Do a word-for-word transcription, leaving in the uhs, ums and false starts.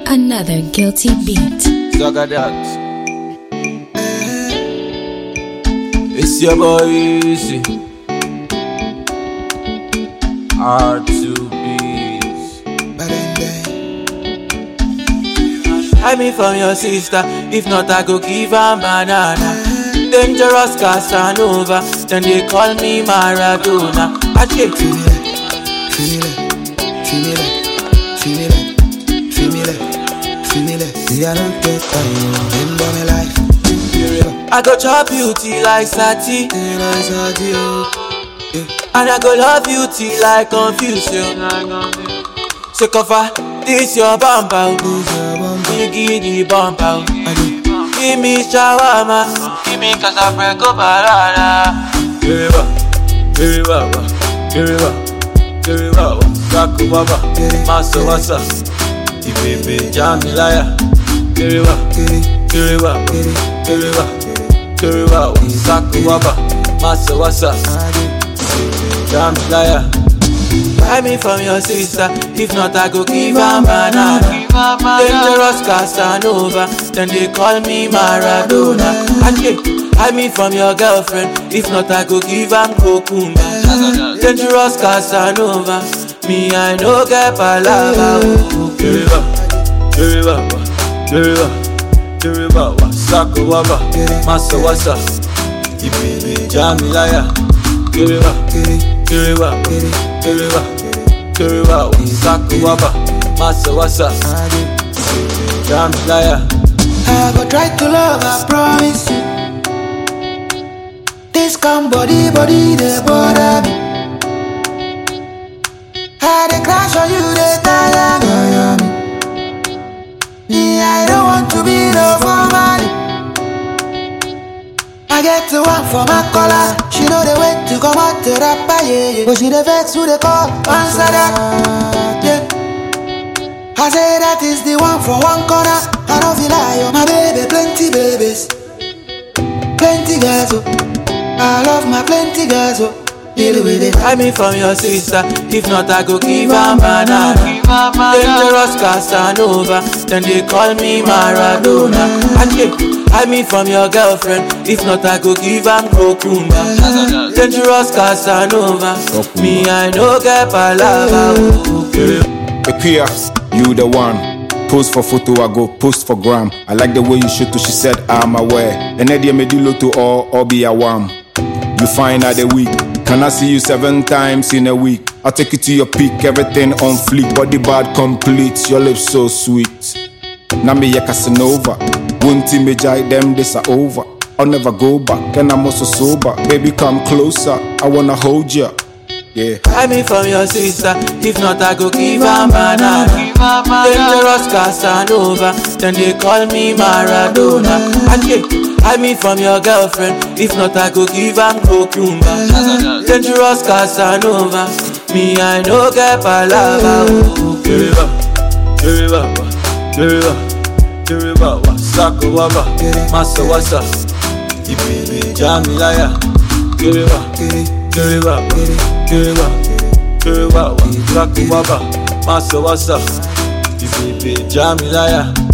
Another guilty beat. Sugar that. It's your boy Easy. R two B's. Hide me from your sister. If not, I go give her banana. Dangerous Casanova. Then they call me Maradona. I take Feel me like, feel me like, feel me like, feel me like, feel me like. See, I don't get time. Remember my life. I go chop you till like Sati. Till I saw you. And I go love you till I confuse you. So cover this your bumper. You give the bumper. Give me shawarma. Give me casa fresco barara. Give it up, give it up, give it up, give it up. Kaku baba, masa wasa. Ibebe jamilaya. Give it up, give it up, give it up, give it up. Kaku baba, masa wasa. Jamilaya. Buy me from your sister. If not, I go give her banana. Dangerous Casanova. Then they call me Maradona. And yeah, hide me from your girlfriend. If not, I go give her Kokumba. Dangerous Casanova. Me, I no get palava. Give it up, give it up, give it up, give it up. Sako waba, masa wasa. Ibebe jamilaya. Give it up, give it up, give it up. Kiriwa, Saku Waba, Masa Wasa, Jamilaya. I go try to love, I promise you. This come body, body, they bother me. I dey crash on you, they tire me. Me, I don't want to be no for money. I get to one for my collar. She know the way to come out to rapper, yeah, yeah. But she the vex who they call, answer that, yeah. I say that is the one from one corner. I don't feel like you, my baby, plenty babies, plenty girls, oh. I love my plenty girls, oh. Deal with it. Hide me from your sister. If not, I go give her banana. Dangerous Casanova. Then they call me Maradona. And yeah, hide me from your girlfriend. If not, I go give her Kokumba. Dangerous Casanova. Me, I no get palava. Equia, you the one. Post for photo, I go post for gram. I like the way you shoot to, she said I'm aware. And Eddie Medilo to all, or be a wham. You find out the week. Can I see you seven times in a week? I'll take you to your peak, everything on fleek. Body bad complete, your lips so sweet. Now me a Casanova. Won't me jai them, this are over. I'll never go back, and I'm also sober. Baby, come closer, I wanna hold ya. Yeah. Hide me from your sister. If not, I go give her banana. Dangerous Casanova. Then they call me Maradona. And yeah, hide me from your girlfriend. If not, I go give her Kokumba. Dangerous Casanova. Me, I no get palava. Give it up, give it up, give it up, give it up. Sako waba, masa wasa. Ibebe jamilaya. Give it up, give it up, give it up, give it up. Saku waba, masa wasa. Ibebe jamilaya.